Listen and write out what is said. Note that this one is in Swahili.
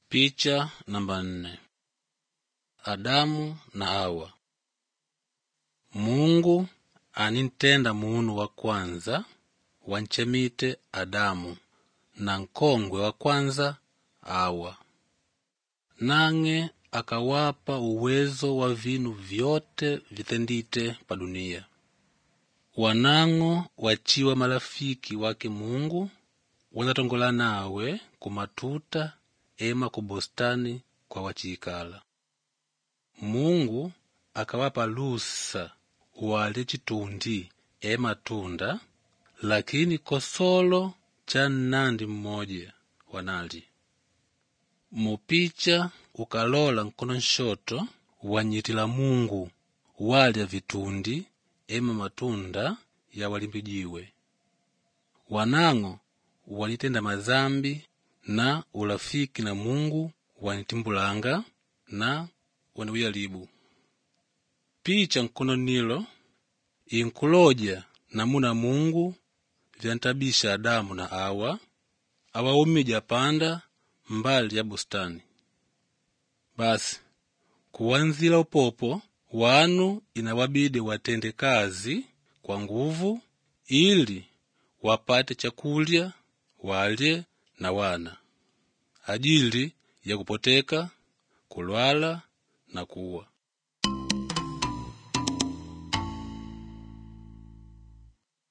Picha namba 4. Adamu na Hawa. Mungu anintenda munu wa kwanza wanchemite Adamu na nkongwe wa kwanza Hawa. Nange akawapa uwezo wa vinu vyote vitendite pa dunia. Wanango wachiwa marafiki wake Mungu wanatongola nawe kumatuta ema kubostani kwa wachikala. Mungu akawapa lusa wale chitundi ema tunda, lakini kosolo cha nandi mmoja wanali. Mupicha ukalola nkono nshoto wanyitila Mungu walya vitundi ema matunda ya walimbijiwe. Wanango wanitenda mazambi na urafiki na Mungu wanitimbulanga na waniwiyalibu. Picha nkono nilo inkuloja namuna Mungu vyantabisha Adamu na Hawa awaumija panda mbali ya bustani. Basi kuwanzila upopo wanu inawabidi watende kazi kwa nguvu ili wapate chakulya walye na wana, ajili ya kupoteka, kulwala na kuwa.